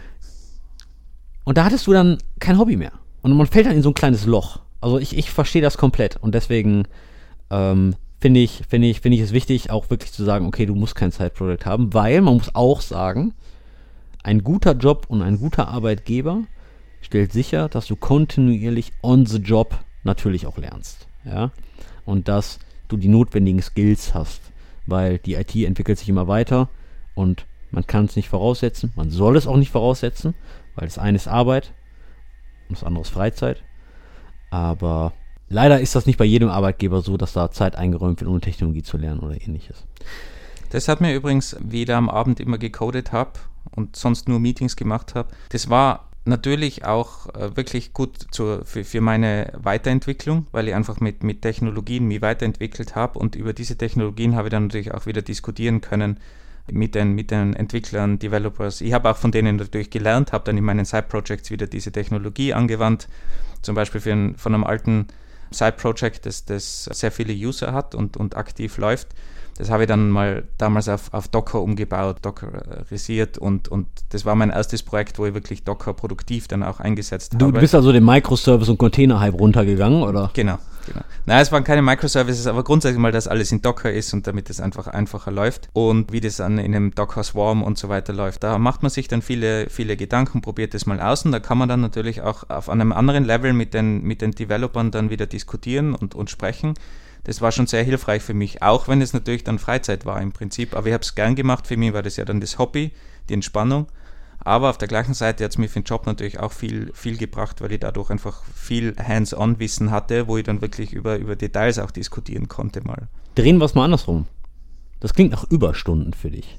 Und da hattest du dann kein Hobby mehr. Und man fällt dann in so ein kleines Loch. Also ich verstehe das komplett. Und deswegen... finde ich es wichtig, auch wirklich zu sagen, okay, du musst kein Side-Project haben, weil man muss auch sagen, ein guter Job und ein guter Arbeitgeber stellt sicher, dass du kontinuierlich on the job natürlich auch lernst. Ja? Und dass du die notwendigen Skills hast, weil die IT entwickelt sich immer weiter und man kann es nicht voraussetzen, man soll es auch nicht voraussetzen, weil das eine ist Arbeit und das andere ist Freizeit. Aber leider ist das nicht bei jedem Arbeitgeber so, dass da Zeit eingeräumt wird, um Technologie zu lernen oder ähnliches. Das hat mir übrigens, wie ich da am Abend immer gecodet habe und sonst nur Meetings gemacht habe, das war natürlich auch wirklich gut für meine Weiterentwicklung, weil ich einfach mit Technologien mich weiterentwickelt habe und über diese Technologien habe ich dann natürlich auch wieder diskutieren können mit den Entwicklern, Developers. Ich habe auch von denen natürlich gelernt, habe dann in meinen Side-Projects wieder diese Technologie angewandt, zum Beispiel von einem alten Side-Project, das sehr viele User hat und aktiv läuft. Das habe ich dann mal damals auf Docker umgebaut, dockerisiert und das war mein erstes Projekt, wo ich wirklich Docker produktiv dann auch eingesetzt habe. Du bist also den Microservice- und Container-Hype runtergegangen, oder? Genau. Nein, es waren keine Microservices, aber grundsätzlich mal, dass alles in Docker ist und damit es einfach einfacher läuft und wie das dann in einem Docker Swarm und so weiter läuft. Da macht man sich dann viele Gedanken, probiert das mal aus und da kann man dann natürlich auch auf einem anderen Level mit den Developern dann wieder diskutieren und sprechen. Das war schon sehr hilfreich für mich, auch wenn es natürlich dann Freizeit war im Prinzip, aber ich habe es gern gemacht, für mich war das ja dann das Hobby, die Entspannung, aber auf der gleichen Seite hat es mir für den Job natürlich auch viel gebracht, weil ich dadurch einfach viel Hands-on-Wissen hatte, wo ich dann wirklich über Details auch diskutieren konnte mal. Drehen wir es mal andersrum. Das klingt nach Überstunden für dich.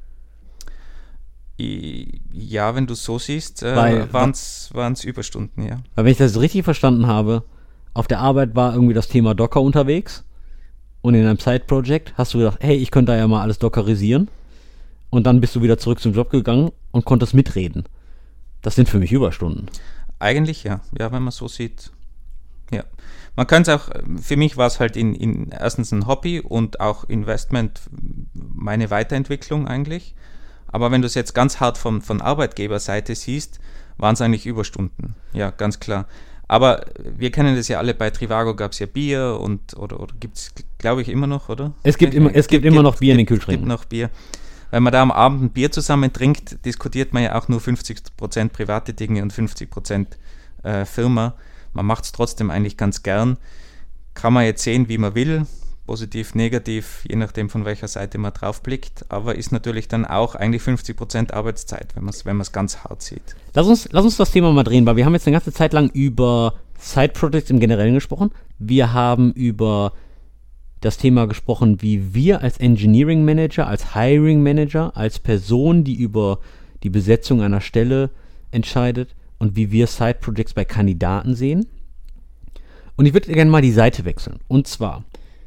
Ja, wenn du es so siehst, waren es Überstunden, ja. Weil wenn ich das richtig verstanden habe, auf der Arbeit war irgendwie das Thema Docker unterwegs und in einem Side-Project hast du gedacht, hey, ich könnte da ja mal alles dockerisieren und dann bist du wieder zurück zum Job gegangen und konntest mitreden. Das sind für mich Überstunden. Eigentlich ja, wenn man so sieht, ja. Man kann es auch, für mich war es halt in erstens ein Hobby und auch Investment, meine Weiterentwicklung eigentlich, aber wenn du es jetzt ganz hart von Arbeitgeberseite siehst, waren es eigentlich Überstunden, ja, ganz klar. Aber wir kennen das ja alle, bei Trivago gab es ja Bier oder gibt es, glaube ich, immer noch, oder? Es gibt immer noch Bier in den Kühlschränken. Es gibt noch Bier. Wenn man da am Abend ein Bier zusammen trinkt, diskutiert man ja auch nur 50% private Dinge und 50% Firma. Man macht es trotzdem eigentlich ganz gern. Kann man jetzt sehen, wie man will, positiv, negativ, je nachdem von welcher Seite man drauf blickt, aber ist natürlich dann auch eigentlich 50% Arbeitszeit, wenn man es ganz hart sieht. Lass uns das Thema mal drehen, weil wir haben jetzt eine ganze Zeit lang über Side-Projects im Generellen gesprochen. Wir haben über das Thema gesprochen, wie wir als Engineering Manager, als Hiring Manager, als Person, die über die Besetzung einer Stelle entscheidet und wie wir Side-Projects bei Kandidaten sehen. Und ich würde gerne mal die Seite wechseln. Und zwar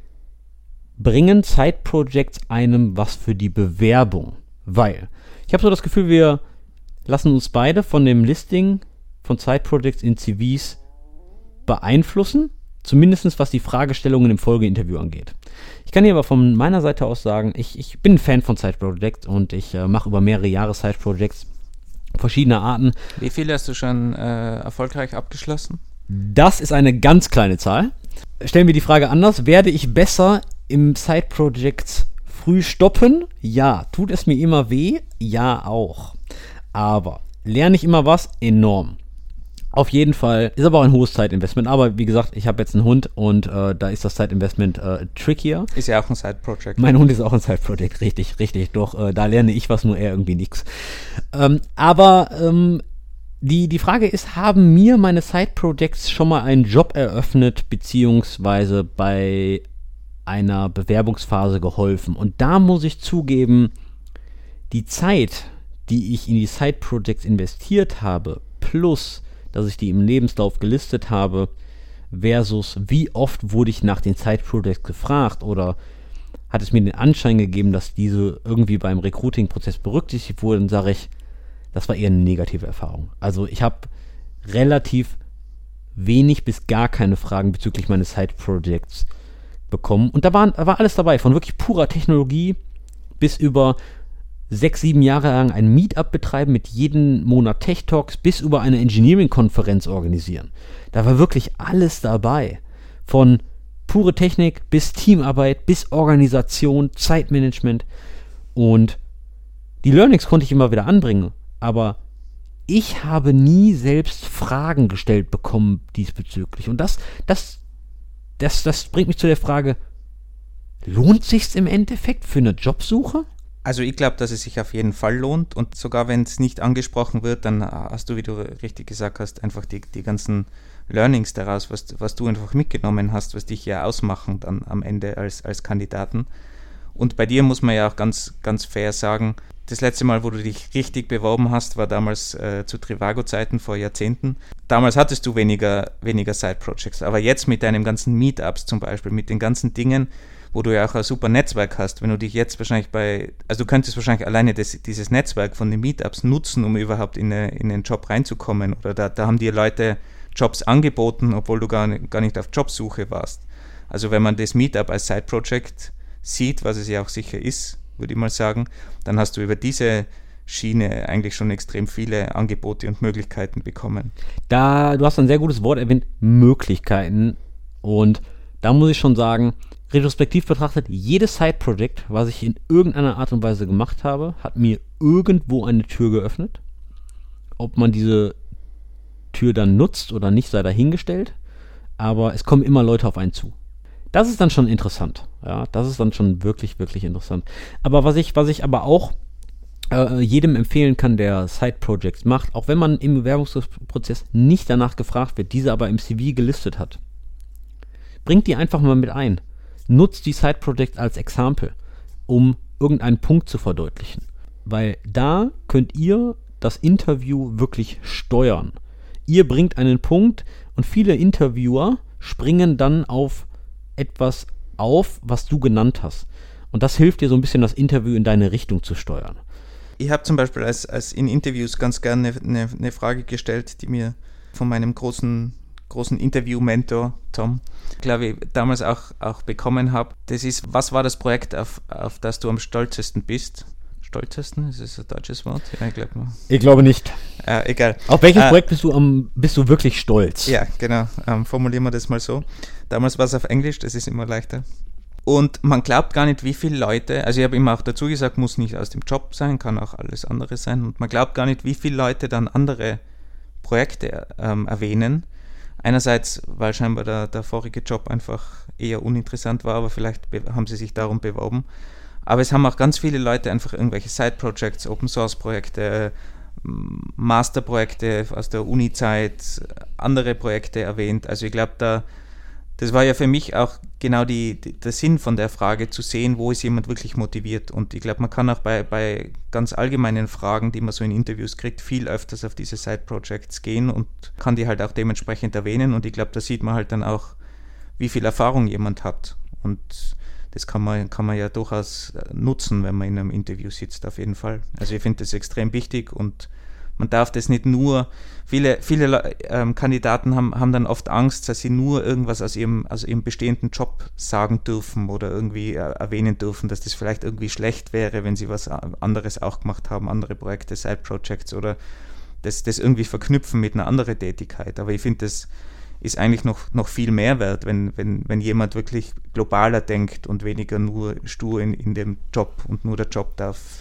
bringen Side-Projects einem was für die Bewerbung? Weil ich habe so das Gefühl, wir lassen uns beide von dem Listing von Side-Projects in CVs beeinflussen, zumindest was die Fragestellungen im Folgeinterview angeht. Ich kann hier aber von meiner Seite aus sagen, ich bin ein Fan von Side-Projects und ich mache über mehrere Jahre Side-Projects verschiedener Arten. Wie viele hast du schon erfolgreich abgeschlossen? Das ist eine ganz kleine Zahl. Stellen wir die Frage anders, werde ich besser im Side-Projects früh stoppen? Ja. Tut es mir immer weh? Ja, auch. Aber lerne ich immer was? Enorm. Auf jeden Fall. Ist aber auch ein hohes Zeitinvestment. Aber wie gesagt, ich habe jetzt einen Hund und da ist das Zeitinvestment trickier. Ist ja auch ein Side-Project. Mein Hund ist auch ein Side-Project, richtig. Doch da lerne ich was, nur er irgendwie nichts. Die Frage ist, haben mir meine Side-Projects schon mal einen Job eröffnet, beziehungsweise bei einer Bewerbungsphase geholfen? Und da muss ich zugeben, die Zeit, die ich in die Side-Projects investiert habe, plus, dass ich die im Lebenslauf gelistet habe, versus wie oft wurde ich nach den Side-Projects gefragt oder hat es mir den Anschein gegeben, dass diese irgendwie beim Recruiting-Prozess berücksichtigt wurden, sage ich, das war eher eine negative Erfahrung. Also ich habe relativ wenig bis gar keine Fragen bezüglich meines Side-Projects bekommen. Und da war alles dabei, von wirklich purer Technologie bis über 6-7 Jahre lang ein Meetup betreiben mit jedem Monat Tech Talks bis über eine Engineering-Konferenz organisieren. Da war wirklich alles dabei. Von pure Technik bis Teamarbeit, bis Organisation, Zeitmanagement. Und die Learnings konnte ich immer wieder anbringen. aber ich habe nie selbst Fragen gestellt bekommen diesbezüglich. Und das bringt mich zu der Frage, lohnt sich's im Endeffekt für eine Jobsuche? Also ich glaube, dass es sich auf jeden Fall lohnt und sogar wenn es nicht angesprochen wird, dann hast du, wie du richtig gesagt hast, einfach die ganzen Learnings daraus, was du einfach mitgenommen hast, was dich ja ausmachen dann am Ende als Kandidaten. Und bei dir muss man ja auch ganz, ganz fair sagen, das letzte Mal, wo du dich richtig beworben hast, war damals zu Trivago-Zeiten vor Jahrzehnten. Damals hattest du weniger Side-Projects, aber jetzt mit deinen ganzen Meetups zum Beispiel, mit den ganzen Dingen, wo du ja auch ein super Netzwerk hast, wenn du dich jetzt wahrscheinlich du könntest wahrscheinlich alleine dieses Netzwerk von den Meetups nutzen, um überhaupt in den Job reinzukommen. Oder da haben dir Leute Jobs angeboten, obwohl du gar nicht auf Jobsuche warst. Also wenn man das Meetup als Side-Project sieht, was es ja auch sicher ist, würde ich mal sagen, dann hast du über diese Schiene eigentlich schon extrem viele Angebote und Möglichkeiten bekommen. Du hast ein sehr gutes Wort erwähnt, Möglichkeiten. Und da muss ich schon sagen, retrospektiv betrachtet, jedes Side-Project, was ich in irgendeiner Art und Weise gemacht habe, hat mir irgendwo eine Tür geöffnet. Ob man diese Tür dann nutzt oder nicht, sei dahingestellt. Aber es kommen immer Leute auf einen zu. Das ist dann schon interessant. Ja, das ist dann schon wirklich, wirklich interessant. Aber was ich aber auch jedem empfehlen kann, der Side-Projects macht, auch wenn man im Bewerbungsprozess nicht danach gefragt wird, diese aber im CV gelistet hat, bringt die einfach mal mit ein. Nutzt die Side-Projects als Exempel, um irgendeinen Punkt zu verdeutlichen. Weil da könnt ihr das Interview wirklich steuern. Ihr bringt einen Punkt und viele Interviewer springen dann auf etwas auf, was du genannt hast. Und das hilft dir so ein bisschen, das Interview in deine Richtung zu steuern. Ich habe zum Beispiel als in Interviews ganz gerne eine Frage gestellt, die mir von meinem großen Interview-Mentor, Tom, glaube ich, damals auch bekommen habe. Das ist, was war das Projekt, auf das du am stolzesten bist? Stolzesten? Ist das ein deutsches Wort? Ja, ich glaube nicht. Egal. Auf welches Projekt bist du wirklich stolz? Ja, genau. Formulieren wir das mal so. Damals war es auf Englisch, das ist immer leichter. Und man glaubt gar nicht, wie viele Leute, also ich habe immer auch dazu gesagt, muss nicht aus dem Job sein, kann auch alles andere sein. Und man glaubt gar nicht, wie viele Leute dann andere Projekte erwähnen. Einerseits, weil scheinbar der vorige Job einfach eher uninteressant war, aber vielleicht haben sie sich darum beworben. Aber es haben auch ganz viele Leute einfach irgendwelche Side-Projects, Open-Source-Projekte, Masterprojekte aus der Uni-Zeit, andere Projekte erwähnt. Also ich glaube, das war ja für mich auch genau der Sinn von der Frage, zu sehen, wo ist jemand wirklich motiviert. Und ich glaube, man kann auch bei ganz allgemeinen Fragen, die man so in Interviews kriegt, viel öfters auf diese Side-Projects gehen und kann die halt auch dementsprechend erwähnen. Und ich glaube, da sieht man halt dann auch, wie viel Erfahrung jemand hat. Und das kann man ja durchaus nutzen, wenn man in einem Interview sitzt, auf jeden Fall. Also ich finde das extrem wichtig und man darf das nicht nur, viele Kandidaten haben dann oft Angst, dass sie nur irgendwas aus ihrem bestehenden Job sagen dürfen oder irgendwie erwähnen dürfen, dass das vielleicht irgendwie schlecht wäre, wenn sie was anderes auch gemacht haben, andere Projekte, Side-Projects oder das irgendwie verknüpfen mit einer anderen Tätigkeit. Aber ich finde, das ist eigentlich noch viel mehr wert, wenn jemand wirklich globaler denkt und weniger nur stur in dem Job und nur der Job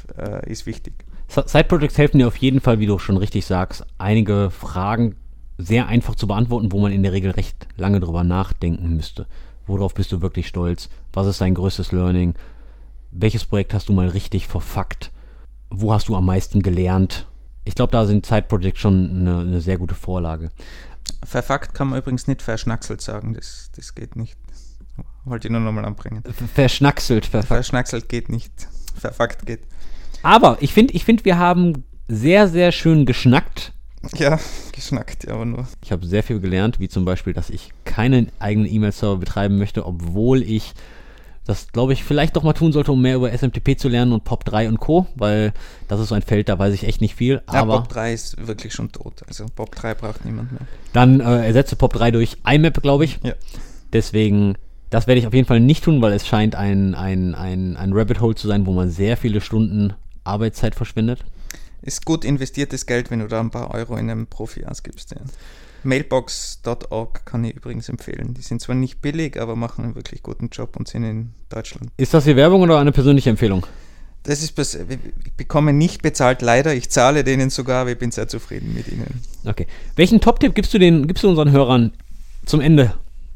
ist wichtig. Side-Projects helfen dir auf jeden Fall, wie du schon richtig sagst, einige Fragen sehr einfach zu beantworten, wo man in der Regel recht lange drüber nachdenken müsste. Worauf bist du wirklich stolz? Was ist dein größtes Learning? Welches Projekt hast du mal richtig verfuckt? Wo hast du am meisten gelernt? Ich glaube, da sind Side-Projects schon eine sehr gute Vorlage. Verfuckt kann man übrigens nicht verschnackselt sagen, das geht nicht. Wollte ich nur nochmal anbringen. Verschnackselt, Verschnackselt geht nicht, verfuckt geht. Aber ich finde, wir haben sehr, sehr schön geschnackt. Ja, geschnackt, aber nur. Ich habe sehr viel gelernt, wie zum Beispiel, dass ich keinen eigenen E-Mail-Server betreiben möchte, obwohl ich das, glaube ich, vielleicht doch mal tun sollte, um mehr über SMTP zu lernen und POP3 und Co., weil das ist so ein Feld, da weiß ich echt nicht viel. Aber ja, POP3 ist wirklich schon tot, also POP3 braucht niemand mehr. Dann ersetze POP3 durch IMAP, glaube ich. Ja. Deswegen, das werde ich auf jeden Fall nicht tun, weil es scheint ein Rabbit Hole zu sein, wo man sehr viele Stunden Arbeitszeit verschwendet. Ist gut investiertes Geld, wenn du da ein paar Euro in einem Profi ausgibst. Ja. Mailbox.org kann ich übrigens empfehlen. Die sind zwar nicht billig, aber machen einen wirklich guten Job und sind in Deutschland. Ist das die Werbung oder eine persönliche Empfehlung? Ich bekomme nicht bezahlt, leider. Ich zahle denen sogar, aber ich bin sehr zufrieden mit ihnen. Okay. Welchen Top-Tipp gibst du unseren Hörern zum Ende?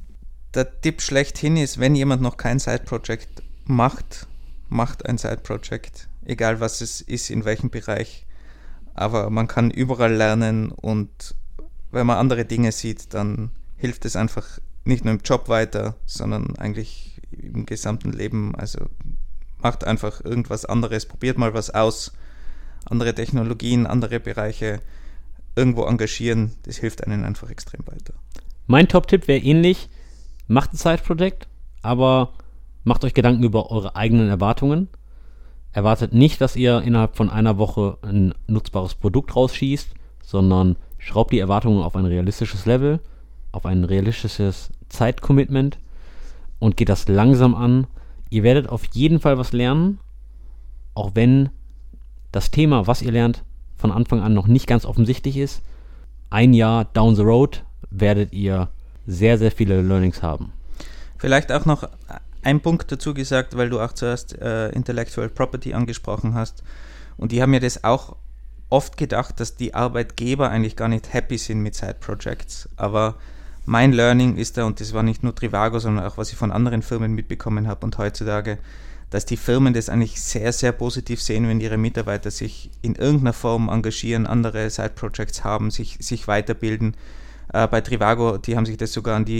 Der Tipp schlechthin ist, wenn jemand noch kein Side-Project macht ein Side-Project. Egal was es ist, in welchem Bereich. Aber man kann überall lernen und wenn man andere Dinge sieht, dann hilft es einfach nicht nur im Job weiter, sondern eigentlich im gesamten Leben. Also macht einfach irgendwas anderes, probiert mal was aus, andere Technologien, andere Bereiche irgendwo engagieren, das hilft einem einfach extrem weiter. Mein Top-Tipp wäre ähnlich, macht ein Side-Project, aber macht euch Gedanken über eure eigenen Erwartungen. Erwartet nicht, dass ihr innerhalb von einer Woche ein nutzbares Produkt rausschießt, sondern schraubt die Erwartungen auf ein realistisches Level, auf ein realistisches Zeitcommitment und geht das langsam an. Ihr werdet auf jeden Fall was lernen, auch wenn das Thema, was ihr lernt, von Anfang an noch nicht ganz offensichtlich ist. Ein Jahr down the road werdet ihr sehr, sehr viele Learnings haben. Vielleicht auch noch ein Punkt dazu gesagt, weil du auch zuerst Intellectual Property angesprochen hast. Und die haben mir das auch oft gedacht, dass die Arbeitgeber eigentlich gar nicht happy sind mit Side-Projects. Aber mein Learning ist da, und das war nicht nur Trivago, sondern auch was ich von anderen Firmen mitbekommen habe und heutzutage, dass die Firmen das eigentlich sehr, sehr positiv sehen, wenn ihre Mitarbeiter sich in irgendeiner Form engagieren, andere Side-Projects haben, sich weiterbilden. Bei Trivago, die haben sich das sogar an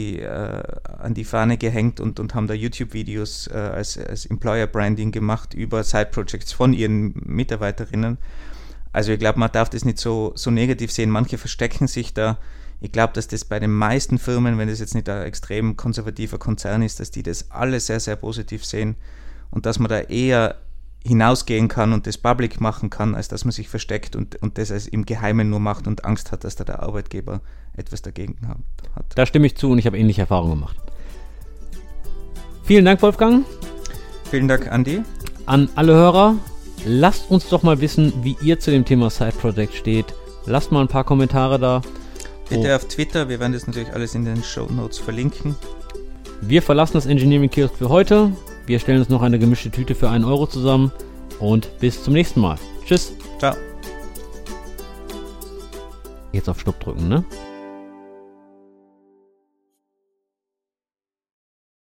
die Fahne gehängt und haben da YouTube-Videos als Employer-Branding gemacht über Side-Projects von ihren Mitarbeiterinnen. Also ich glaube, man darf das nicht so negativ sehen. Manche verstecken sich da. Ich glaube, dass das bei den meisten Firmen, wenn das jetzt nicht ein extrem konservativer Konzern ist, dass die das alle sehr, sehr positiv sehen und dass man da eher hinausgehen kann und das public machen kann, als dass man sich versteckt und das als im Geheimen nur macht und Angst hat, dass da der Arbeitgeber etwas dagegen hat. Da stimme ich zu und ich habe ähnliche Erfahrungen gemacht. Vielen Dank, Wolfgang. Vielen Dank, Andi. An alle Hörer, lasst uns doch mal wissen, wie ihr zu dem Thema Side Project steht. Lasst mal ein paar Kommentare da. Bitte auf Twitter, wir werden das natürlich alles in den Shownotes verlinken. Wir verlassen das Engineering Kiosk für heute. Wir stellen uns noch eine gemischte Tüte für 1 Euro zusammen und bis zum nächsten Mal. Tschüss. Ciao. Jetzt auf Stopp drücken, ne?